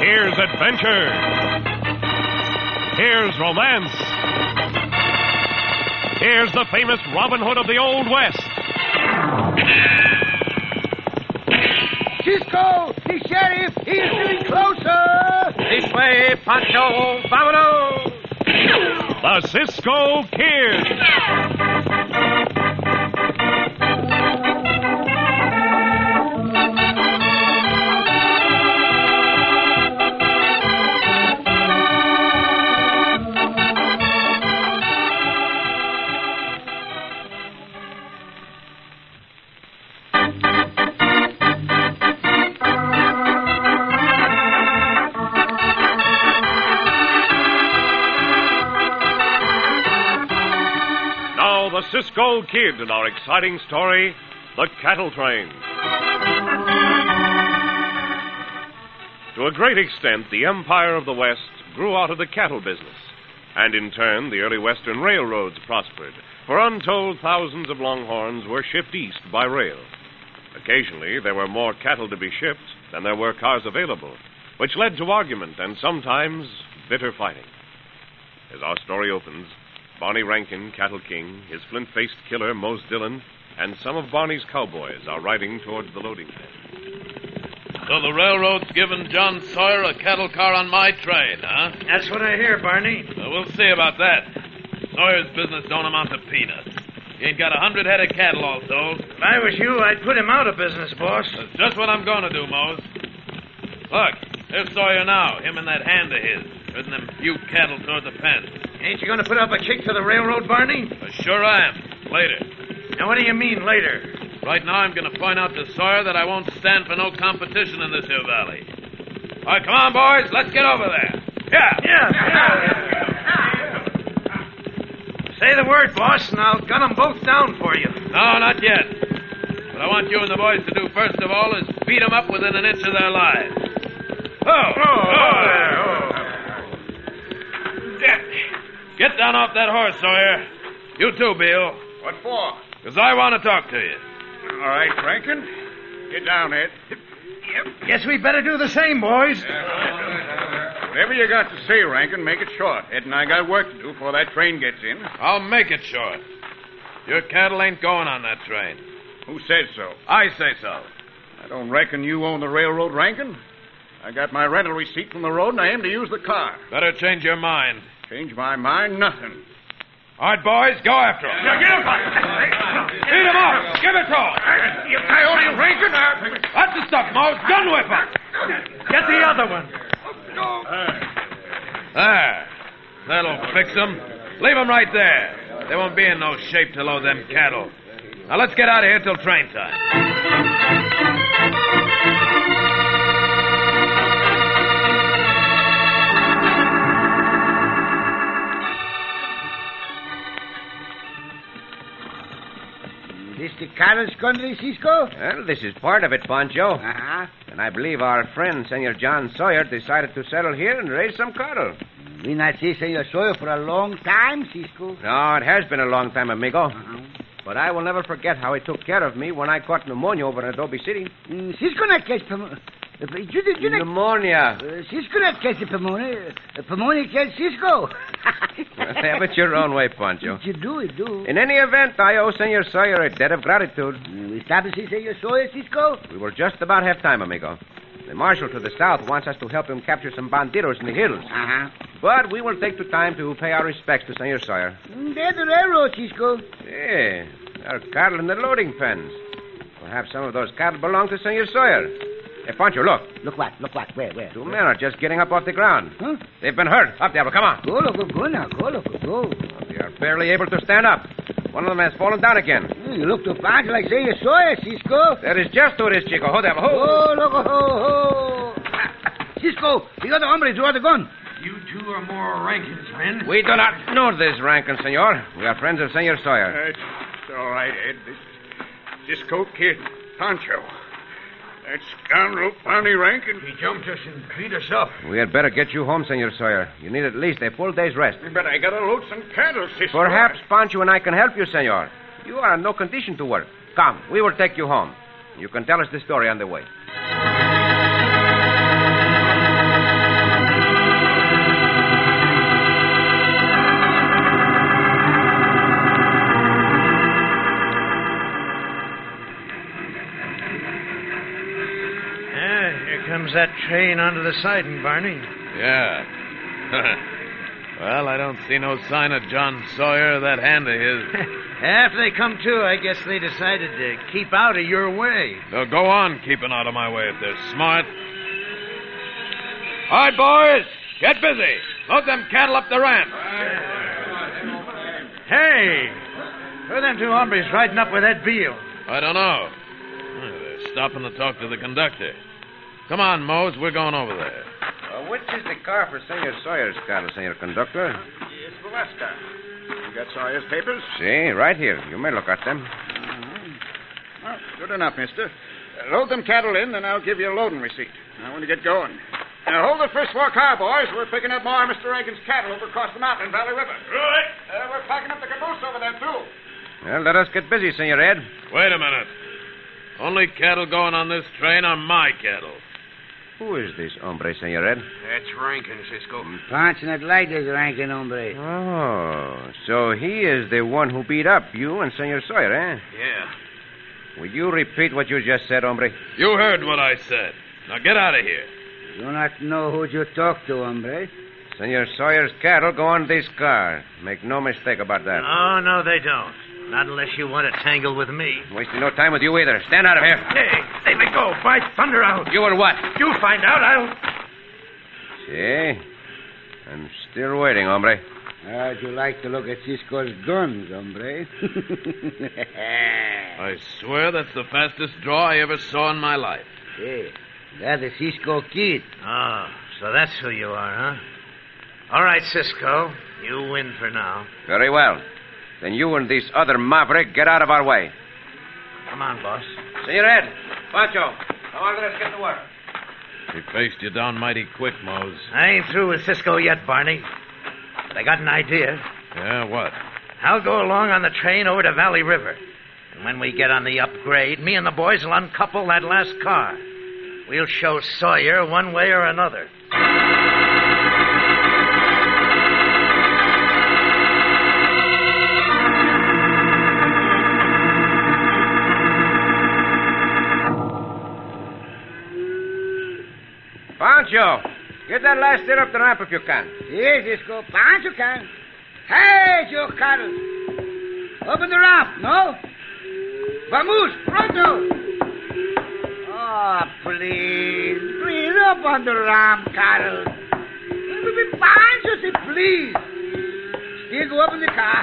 Here's adventure. Here's romance. Here's the famous Robin Hood of the Old West. Cisco, the sheriff, he's getting closer. This way, Pancho, vámonos. The Cisco Kid. Cisco Kid in our exciting story, The Cattle Train. To a great extent, the empire of the West grew out of the cattle business, and in turn, the early Western railroads prospered, for untold thousands of longhorns were shipped east by rail. Occasionally, there were more cattle to be shipped than there were cars available, which led to argument and sometimes bitter fighting. As our story opens, Barney Rankin, Cattle King, his flint-faced killer, Mose Dillon, and some of Barney's cowboys are riding towards the loading pen. So the railroad's given John Sawyer a cattle car on my train, huh? That's what I hear, Barney. Well, we'll see about that. Sawyer's business don't amount to peanuts. He ain't got 100 head of cattle all told. If I was you, I'd put him out of business, boss. That's just what I'm going to do, Mose. Look, there's Sawyer now, him and that hand of his, herding them few cattle toward the pen. Ain't you going to put up a kick to the railroad, Barney? Sure I am. Later. Now, what do you mean, later? Right now, I'm going to point out to Sawyer that I won't stand for no competition in this here valley. All right, come on, boys. Let's get over there. Yeah. Say the word, boss, and I'll gun them both down for you. No, not yet. What I want you and the boys to do first of all is beat them up within an inch of their lives. Get down off that horse, Sawyer. You too, Bill. What for? Because I want to talk to you. All right, Rankin. Get down, Ed. Guess we better do the same, boys. Whatever you got to say, Rankin, make it short. Ed and I got work to do before that train gets in. I'll make it short. Your cattle ain't going on that train. Who said so? I say so. I don't reckon you own the railroad, Rankin. I got my rental receipt from the road, and I aim to use the car. Better change your mind. Change my mind? Nothing. All right, boys, go after him. Now, get him! Beat him up! Give it to him! You coyote, Rankin! That's the stuff, Mose. Gun whip him! Get the other one. There. That'll fix them. Leave them right there. They won't be in no shape to load them cattle. Now, let's get out of here till train time. This the cattle's country, Cisco? Well, this is part of it, Pancho. Uh-huh. And I believe our friend, Senor John Sawyer, decided to settle here and raise some cattle. We not see Senor Sawyer for a long time, Cisco. No, it has been a long time, amigo. Uh-huh. But I will never forget how he took care of me when I caught pneumonia over in Adobe City. Cisco not catch Pneumonia. Cisco not catch the pneumonia. Pneumonia catch Cisco. Have it your own way, Pancho. You do. In any event, I owe Senor Sawyer a debt of gratitude. We stop to see Senor Sawyer, Cisco? We were just about half-time, amigo. The marshal to the south wants us to help him capture some bandidos in the hills. Uh-huh. But we will take the time to pay our respects to Senor Sawyer. They're the railroad, Cisco. Yeah, there are cattle in the loading pens. Perhaps some of those cattle belong to Senor Sawyer. Hey, Pancho, look. Look what? Where? Two men are just getting up off the ground. Huh? They've been hurt. Up, Diablo, come on. Go now. Go. They are barely able to stand up. One of them has fallen down again. You look to Pancho like Senor Sawyer, Cisco. There is just to this, Chico. Ho, Diablo, ho. Oh, look, ho. Cisco, the other hombre draw the gun. You two are more Rankin's men. We do not know this, Rankin, senor. We are friends of Senor Sawyer. It's all right, Ed. This Cisco Kid, Pancho. That scoundrel, Barney Rankin. He jumped us and beat us up. We had better get you home, Senor Sawyer. You need at least a full day's rest. But I gotta load some cattle, Cisco. Perhaps Pancho and I can help you, senor. You are in no condition to work. Come, we will take you home. You can tell us the story on the way. comes that train onto the siding, Barney. Yeah. Well, I don't see no sign of John Sawyer or that hand of his. After they come to, I guess they decided to keep out of your way. They'll go on keeping out of my way if they're smart. All right, boys, get busy. Load them cattle up the ramp. Hey! Who are them two hombres riding up with that Beale? I don't know. They're stopping to talk to the conductor. Come on, Mose, we're going over there. Which is the car for Senor Sawyer's cattle, Senor Conductor? It's the last car. You got Sawyer's papers? See, right here. You may look at them. Well, good enough, mister. Load them cattle in, then I'll give you a loading receipt. I want to get going. Now, hold the first floor car, boys. We're picking up more of Mr. Rankin's cattle over across the mountain in Valley River. Right. We're packing up the caboose over there, too. Well, let us get busy, Senor Ed. Wait a minute. Only cattle going on this train are my cattle. Who is this hombre, Senor Ed? That's Rankin, Cisco. Pancho not like this Rankin hombre. Oh, so he is the one who beat up you and Senor Sawyer, eh? Yeah. Will you repeat what you just said, hombre? You heard what I said. Now get out of here. Do not know who you talk to, hombre. Senor Sawyer's cattle go on this car. Make no mistake about that. Oh, no, they don't. Not unless you want to tangle with me. Wasting no time with you either. Stand out of here. Hey, let go. By thunder out. You or what? You find out, I'll... See? I'm still waiting, hombre. How'd you like to look at Cisco's guns, hombre? I swear that's the fastest draw I ever saw in my life. Hey, that's the Cisco kid. Oh, so that's who you are, huh? All right, Cisco. You win for now. Very well. Then you and this other maverick get out of our way. Come on, boss. Senor Ed, Pancho, come on, let us get to work. He faced you down mighty quick, Mose. I ain't through with Cisco yet, Barney. But I got an idea. Yeah, what? I'll go along on the train over to Valley River. And when we get on the upgrade, me and the boys will uncouple that last car. We'll show Sawyer one way or another. Pancho, get that last steer up the ramp if you can. Yes, Cisco. Pancho can. Hey, you cattle. Open the ramp, no? Vamos, pronto. Oh, please. Please, up on the ramp, cattle. Pancho, say please. Still go up in the car.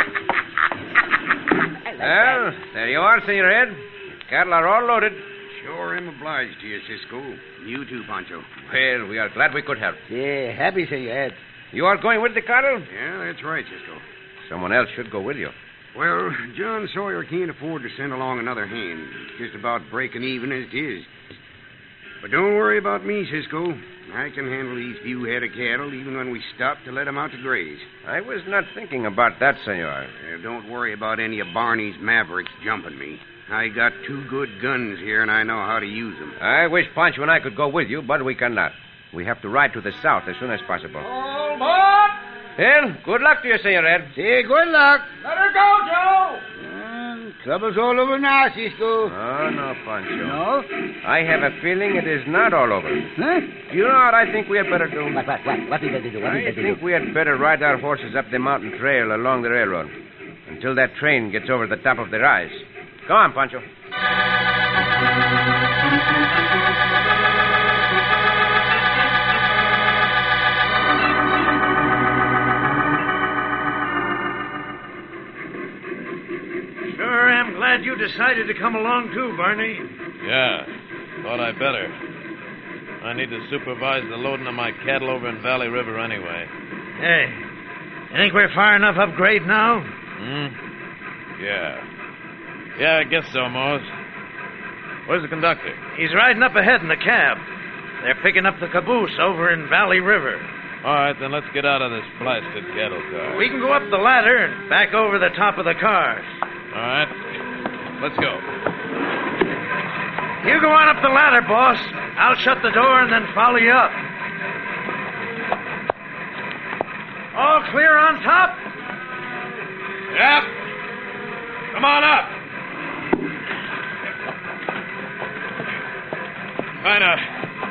Well, there you are, Senor Ed. The cattle are all loaded. Sure am obliged to you, Cisco. You too, Pancho. Well, we are glad we could help. Yeah, happy, Senor Ed. You are going with the cattle? Yeah, that's right, Cisco. Someone else should go with you. Well, John Sawyer can't afford to send along another hand. Just about breaking even as it is. But don't worry about me, Cisco. I can handle these few head of cattle even when we stop to let them out to graze. I was not thinking about that, Senor. Don't worry about any of Barney's mavericks jumping me. I got 2 good guns here, and I know how to use them. I wish Pancho and I could go with you, but we cannot. We have to ride to the south as soon as possible. All aboard. Well, good luck to you, Senor Ed. Say good luck. Let her go, Joe! Trouble's all over now, Cisco. Oh, no, Pancho. No? I have a feeling it is not all over. Huh? You know what I think we had better do? What did they do? I think we had better ride our horses up the mountain trail along the railroad until that train gets over the top of the rise. Come on, Pancho. Sure am glad you decided to come along, too, Barney. Yeah, thought I better. I need to supervise the loading of my cattle over in Valley River anyway. Hey, you think we're far enough upgrade now? Yeah. Yeah, I guess so, Mose. Where's the conductor? He's riding up ahead in the cab. They're picking up the caboose over in Valley River. All right, then let's get out of this blasted cattle car. We can go up the ladder and back over the top of the cars. All right, let's go. You go on up the ladder, boss. I'll shut the door and then follow you up. All clear on top? Yep. Come on up.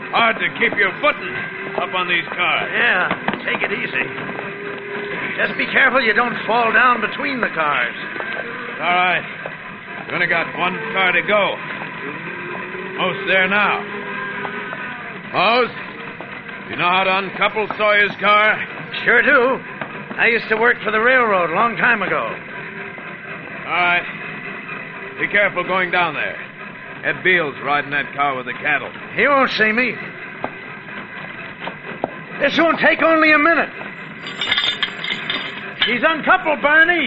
Hard to keep your footing up on these cars. Yeah, take it easy. Just be careful you don't fall down between the cars. All right. We only got one car to go. Most there now. Most, you know how to uncouple Sawyer's car? Sure do. I used to work for the railroad a long time ago. All right. Be careful going down there. Ed Beale's riding that car with the cattle. He won't see me. This won't take only a minute. She's uncoupled, Barney.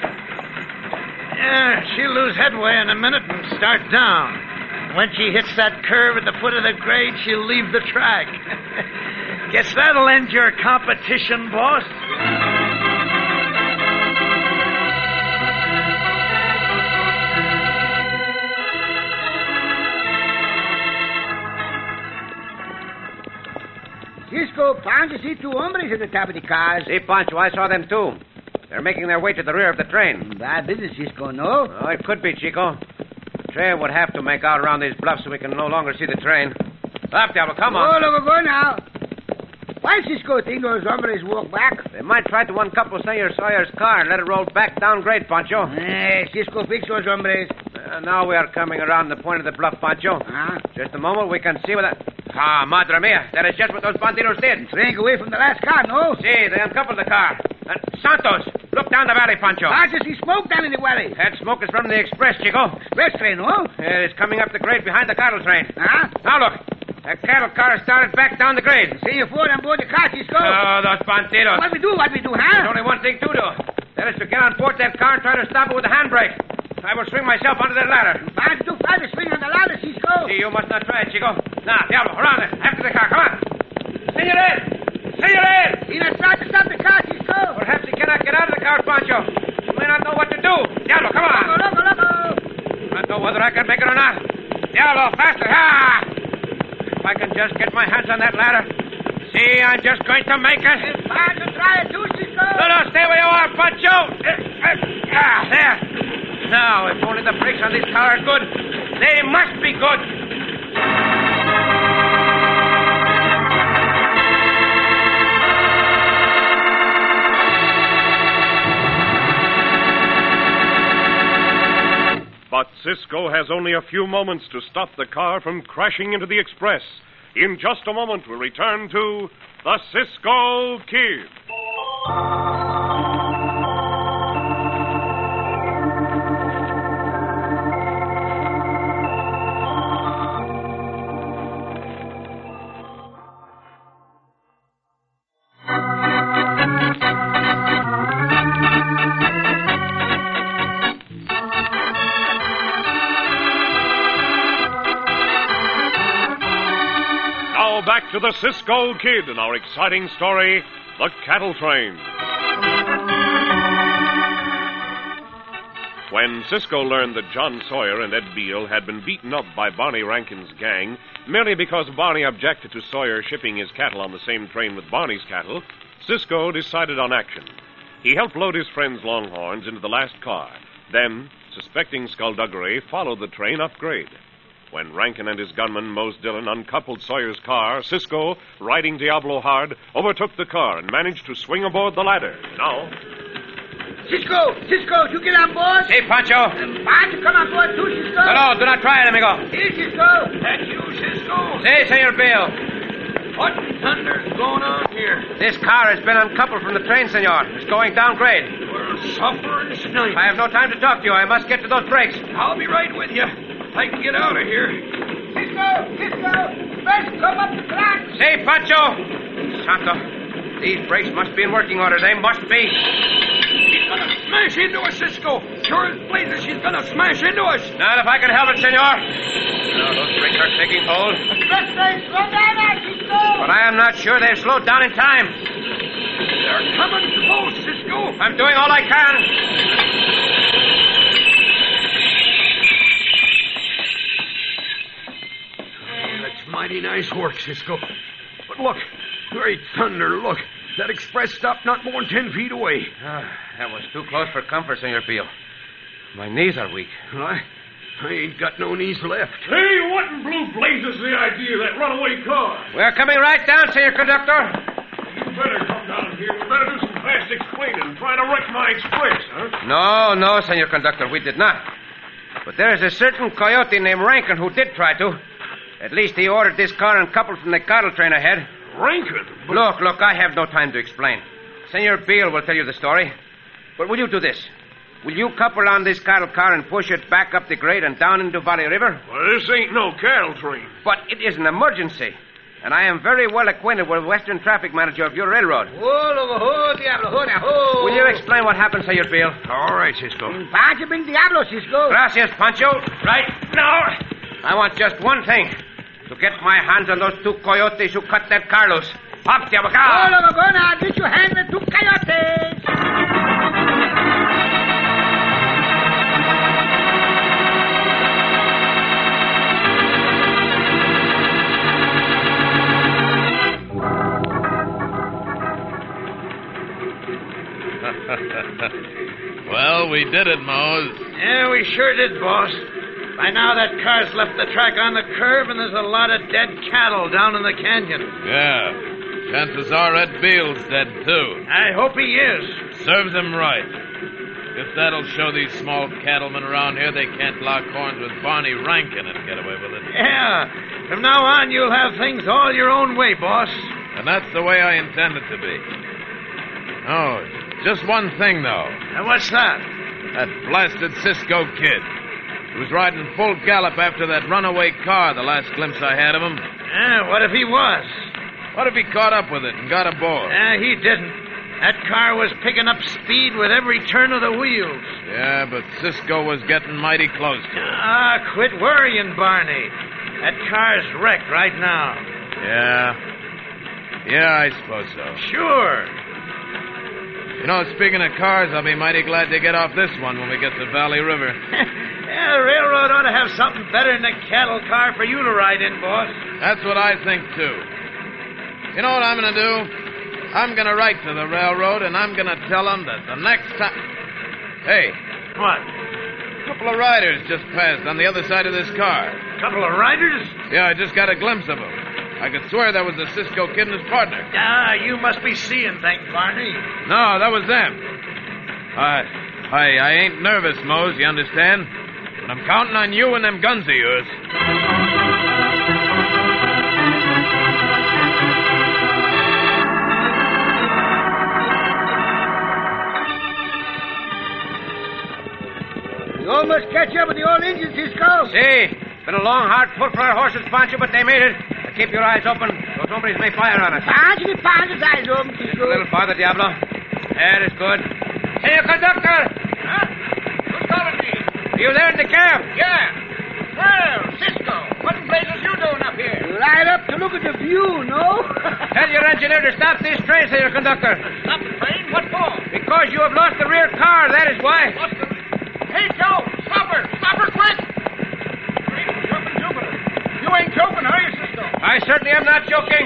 Yeah, she'll lose headway in a minute and start down. When she hits that curve at the foot of the grade, she'll leave the track. Guess that'll end your competition, boss. Cisco, Pancho, see two hombres at the top of the cars. See, Pancho, I saw them too. They're making their way to the rear of the train. Bad business, Cisco, no? Oh, it could be, Chico. The train would have to make out around these bluffs so we can no longer see the train. Up, Diablo, come on. Oh, look, go now. Why, Cisco, think those hombres walk back? They might try to uncouple Senor Sawyer's car and let it roll back down grade, Pancho. Cisco, fix those hombres. Now we are coming around the point of the bluff, Pancho. Huh? Just a moment, we can see what that... Ah, madre mia, that is just what those bandidos did. Train away from the last car, no? See, they uncoupled the car. Santos, look down the valley, Pancho. Pancho, see smoke down in the valley. That smoke is from the express, Chico. Express train, no? It's coming up the grade behind the cattle train. Huh? Now look, that cattle car started back down the grade. See you four on board the car, Cisco. Oh, those bandidos. What we do, huh? There's only one thing to do. That is to get on board that car and try to stop it with a handbrake. I will swing myself onto that ladder. Pancho, too far to swing on the ladder, Cisco. See, you must not try it, Chico. Now, Diablo, around it. After the car, come on. Senor Ed! Senor Ed! He not try to stop the car, Cisco. Perhaps he cannot get out of the car, Pancho. You may not know what to do. Diablo, come on. Loco. I don't know whether I can make it or not. Diablo, faster. Ha! If I can just get my hands on that ladder. See, I'm just going to make it. Pancho, try it too, Cisco. No, stay where you are, Pancho. There. Now, if only the brakes on this car are good. They must be good. But Cisco has only a few moments to stop the car from crashing into the express. In just a moment, we'll return to the Cisco Kid. Back to the Cisco Kid and our exciting story, The Cattle Train. When Cisco learned that John Sawyer and Ed Beale had been beaten up by Barney Rankin's gang merely because Barney objected to Sawyer shipping his cattle on the same train with Barney's cattle, Cisco decided on action. He helped load his friend's Longhorns into the last car. Then, suspecting skullduggery, followed the train up grade. When Rankin and his gunman, Mose Dillon, uncoupled Sawyer's car, Cisco, riding Diablo hard, overtook the car and managed to swing aboard the ladder. Now... Cisco, you get on board? See, Pancho. Pancho, come on board too, Cisco. No, do not try it, amigo. Here, Cisco. That's you, Cisco. See, Senor Beale. What thunder's going on here? This car has been uncoupled from the train, senor. It's going down grade. We're suffering tonight. I have no time to talk to you. I must get to those brakes. I'll be right with you. I can get out of here. Cisco, first come up the track. See, Pancho. Santo, these brakes must be in working order. They must be. She's gonna smash into us, Cisco. Sure as blazes, she's gonna smash into us. Not if I can help it, senor. Now, those brakes are taking hold. Express train, slow down now, Cisco. But I am not sure they've slowed down in time. They're coming close, Cisco. I'm doing all I can. That's mighty nice work, Cisco. But look, great thunder, look. That express stopped not more than 10 feet away. That was too close for comfort, Senor Beale. My knees are weak. I I ain't got no knees left. Hey, what in blue blazes is the idea of that runaway car? We're coming right down, Senor Conductor. You better come down here. You better do some fast explaining. Trying to wreck my express, huh? No, Senor Conductor, we did not. But there is a certain coyote named Rankin who did try to. At least he ordered this car uncoupled from the cattle train ahead. Rankin? Look, I have no time to explain. Senor Beale will tell you the story. But will you do this? Will you couple on this cattle car and push it back up the grade and down into Valley River? Well, this ain't no cattle train. But it is an emergency. And I am very well acquainted with the Western Traffic Manager of your railroad. Will you explain what happened, Senor Beale? All right, Cisco. Pancho, bring Diablo, Cisco. Gracias, Pancho. Right now, I want just one thing. To get my hands on those two coyotes who cut that car loose. Up, Diablo. Now get your hand on the two coyotes. Well, we did it, Mose. Yeah, we sure did, boss. By now, that car's left the track on the curve, and there's a lot of dead cattle down in the canyon. Yeah. Chances are Ed Beale's dead, too. I hope he is. Serves him right. Guess that'll show these small cattlemen around here they can't lock horns with Barney Rankin and get away with it. Yeah. From now on, you'll have things all your own way, boss. And that's the way I intend it to be. Oh, just one thing, though. And what's that? That blasted Cisco kid. He was riding full gallop after that runaway car the last glimpse I had of him. Yeah, what if he was? What if he caught up with it and got aboard? He didn't. That car was picking up speed with every turn of the wheels. Yeah, but Cisco was getting mighty close to it. Quit worrying, Barney. That car's wrecked right now. Yeah, I suppose so. Sure. You know, speaking of cars, I'll be mighty glad to get off this one when we get to Valley River. Yeah, the railroad ought to have something better than a cattle car for you to ride in, boss. That's what I think, too. You know what I'm going to do? I'm going to write to the railroad, and I'm going to tell them that the next time... Hey. What? A couple of riders just passed on the other side of this car. Couple of riders? Yeah, I just got a glimpse of them. I could swear that was the Cisco kid and his partner. You must be seeing things, Barney. No, that was them. I ain't nervous, Mose, you understand? But I'm counting on you and them guns of yours. You almost catch up with the old Indians, Cisco. See, been a long, hard pull for our horses, Pancho, but they made it. Now keep your eyes open. Those hombres may fire on us. Pancho's eyes open, Just Cisco. a little farther, Diablo. That is good. Senor Conductor! Huh? Who's calling me? Are you there in the cab? Yeah. Well, Cisco, what in blazes you doing up here? Right up to look at the view, no? Tell your engineer to stop this train, Senor Conductor. Stop the train? What for? Because you have lost the rear car, that is why. What's the... Hey, Joe, stop her! Stop her quick! Great jumping Jupiter. You ain't joking, are you, Cisco? I certainly am not joking.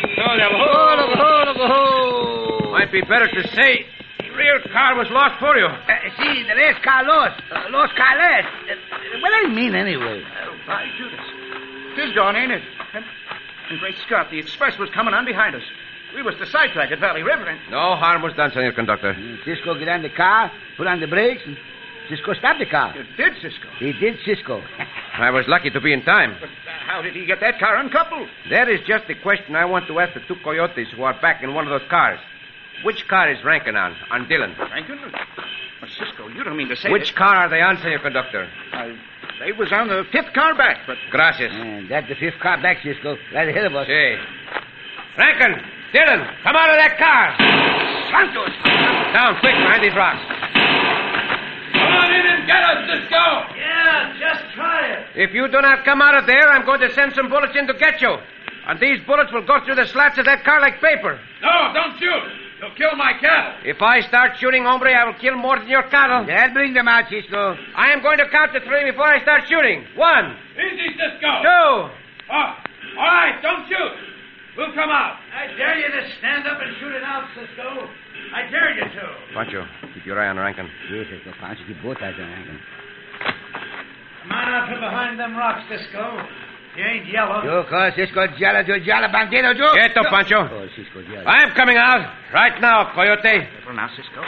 Might be better to say the rear car was lost for you. See, the race car lost. Lost car less. What do you mean, anyway? By Judas. It is gone, ain't it? And great Scott, the express was coming on behind us. We was to sidetrack at Valley River and... No harm was done, Senor Conductor. Cisco get on the car, put on the brakes, and Cisco stopped the car. You did, Cisco. He did, Cisco. I was lucky to be in time. But how did he get that car uncoupled? That is just the question I want to ask the two coyotes who are back in one of those cars. Which car is Rankin on Dillon? Rankin? Well, Cisco, you don't mean to say Which car are they on, Senor Conductor? They was on the fifth car back, but... Gracias. And that's the fifth car back, Cisco. Right ahead of us. See. Rankin! Dillon! Come out of that car! Santos! Down, quick, behind these rocks. Come on in and get us, Cisco! Yeah, just try it. If you do not come out of there, I'm going to send some bullets in to get you. And these bullets will go through the slats of that car like paper. No, don't shoot. You'll kill my cattle. If I start shooting, hombre, I will kill more than your cattle. That'll bring them out, Cisco. I am going to count to 3 before I start shooting. 1, Easy, Cisco. 2. Oh, all right, don't shoot. We'll come out. I dare you to stand up and shoot it out, Cisco. I dare you to. Pancho, keep your eye on Rankin. Yes, Cisco. Pancho, keep both eyes on Rankin. Come on out from behind them rocks, Cisco. You ain't yellow. Yo, Cisco, Jala, Bandito, yo. Quieto, Pancho. Oh, Cisco, Jala. I'm coming out. Right now, Coyote. Careful now, Cisco.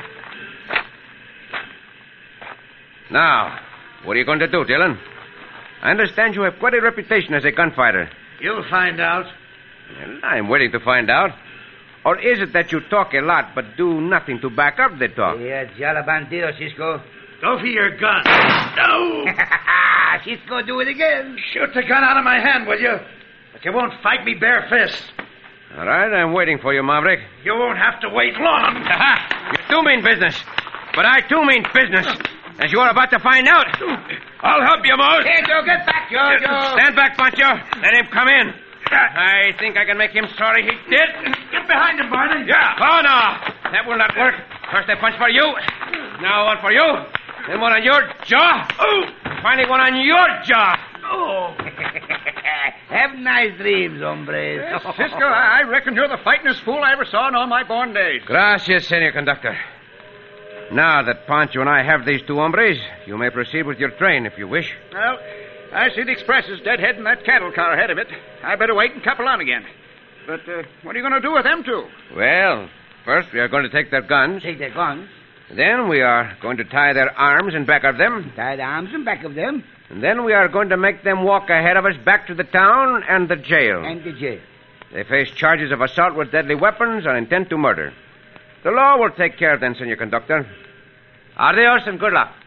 Now, what are you going to do, Dylan? I understand you have quite a reputation as a gunfighter. You'll find out. Well, I'm waiting to find out. Or is it that you talk a lot but do nothing to back up the talk? Yeah, Jala, Bandito, Cisco. Go for your gun. No! Cisco, do it again. Shoot the gun out of my hand, will you? But you won't fight me bare fist. All right, I'm waiting for you, Maverick. You won't have to wait long. Aha! You do mean business. But I too mean business. As you are about to find out. I'll help you, Mose. Hey, Joe, get back, Joe. Stand back, Pancho. Let him come in. I think I can make him sorry he did. Get behind him, Barney. Yeah. Oh, no. That will not work. First I punch for you. Now one for you. Then one on your jaw. Oh. Finally one on your jaw. Oh. Have nice dreams, hombres. Yes, Cisco, I reckon you're the fightingest fool I ever saw in all my born days. Gracias, Senor Conductor. Now that Pancho and I have these two hombres, you may proceed with your train if you wish. Well, I see the express is deadheading that cattle car ahead of it. I better wait and couple on again. But what are you going to do with them two? Well, first we are going to take their guns. Take their guns. Then we are going to tie their arms in back of them. Tie the arms in back of them. And then we are going to make them walk ahead of us back to the town and the jail. And the jail. They face charges of assault with deadly weapons and intent to murder. The law will take care of them, Senor Conductor. Adios and good luck.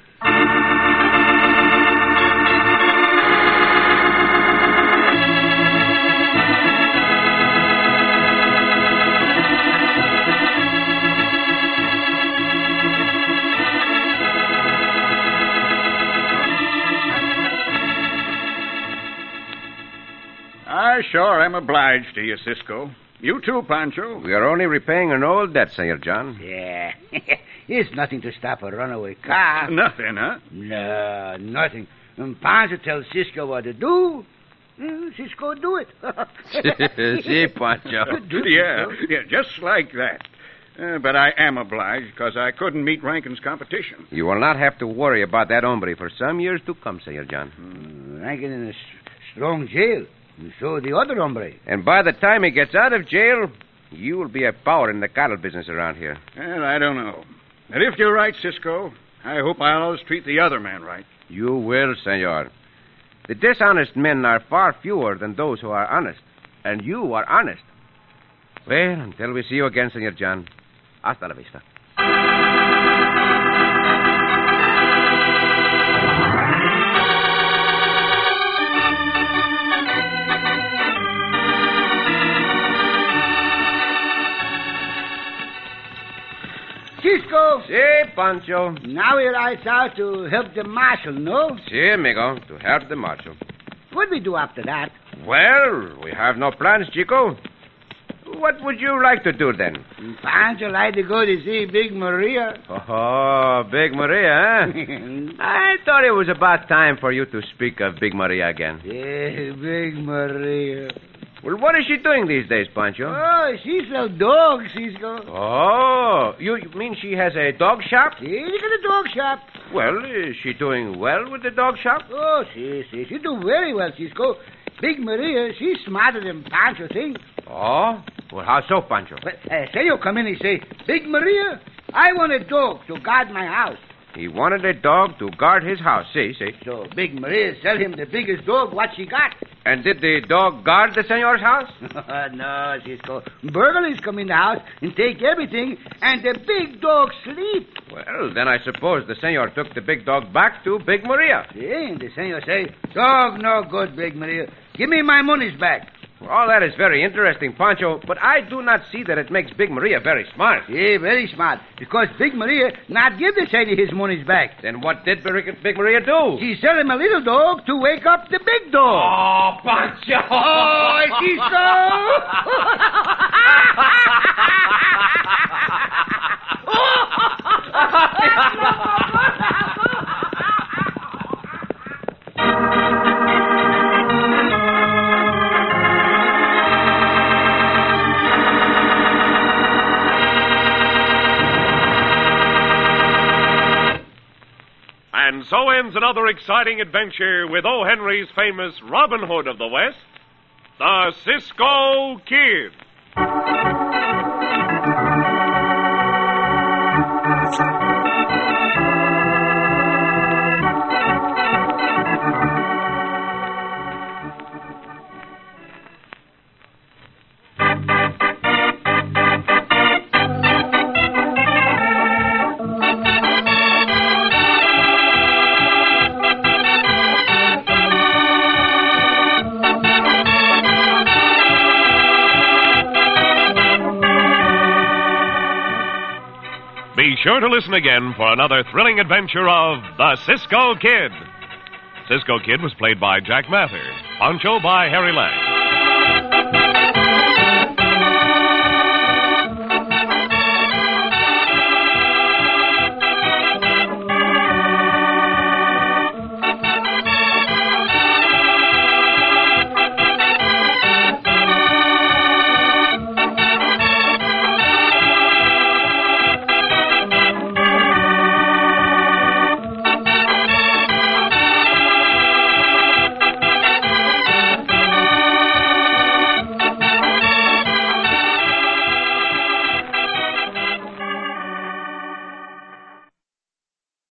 I sure am obliged to you, Cisco. You too, Pancho. We are only repaying an old debt, Senor John. Yeah. It's nothing to stop a runaway car. Nothing, huh? No, nothing. And Pancho tells Cisco what to do. Cisco do it. Si, Pancho. Yeah, just like that. But I am obliged because I couldn't meet Rankin's competition. You will not have to worry about that hombre for some years to come, Senor John. Rankin in a strong jail. And so the other hombre. And by the time he gets out of jail, you will be a power in the cattle business around here. Well, I don't know. But if you're right, Cisco, I hope I'll always treat the other man right. You will, senor. The dishonest men are far fewer than those who are honest. And you are honest. Well, until we see you again, Senor John, hasta la vista. Cisco. Si, Pancho. Now he rides out to help the marshal, no? Si, amigo, to help the marshal. What do we do after that? Well, we have no plans, Chico. What would you like to do then? Pancho like to go to see Big Maria. Oh, Big Maria, huh? I thought it was about time for you to speak of Big Maria again. Yeah, Big Maria. Well, what is she doing these days, Pancho? Oh, she sells dogs, Cisco. Oh, you mean she has a dog shop? She got a dog shop. Well, is she doing well with the dog shop? Oh, she do very well, Cisco. Big Maria, she's smarter than Pancho thinks. Oh? Well, how so, Pancho? But, Senor come in and say, Big Maria, I want a dog to guard my house. He wanted a dog to guard his house, see. So Big Maria sell him the biggest dog what she got. And did the dog guard the senor's house? No, Cisco. Burglars come in the house and take everything, and the big dog sleep. Well, then I suppose the senor took the big dog back to Big Maria. Yeah, and the senor say, dog no good, Big Maria. Give me my monies back. All that is very interesting, Pancho, but I do not see that it makes Big Maria very smart. Yeah, very smart. Because Big Maria not give the Chinese his monies back. Then what did Big Maria do? She sell him a little dog to wake up the big dog. Oh, Pancho! Oh, And And so ends another exciting adventure with O. Henry's famous Robin Hood of the West, the Cisco Kid. Be sure to listen again for another thrilling adventure of the Cisco Kid. Cisco Kid was played by Jack Mather, Pancho by Harry Lang.